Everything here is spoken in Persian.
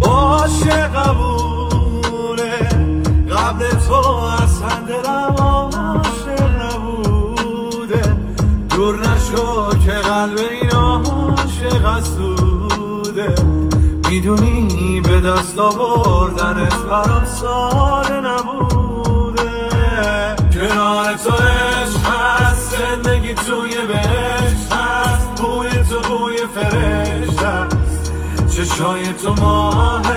عاشقمونه قبل تو اصلا دلم عاشق نبوده دور نشو که قلب این عاشق اسوده میدونی به دست آوردنت برام ساده نبوده کنار تو عشق هست زندگی توی بهشت هست بوی تو بوی فرشته است چشای تو ماه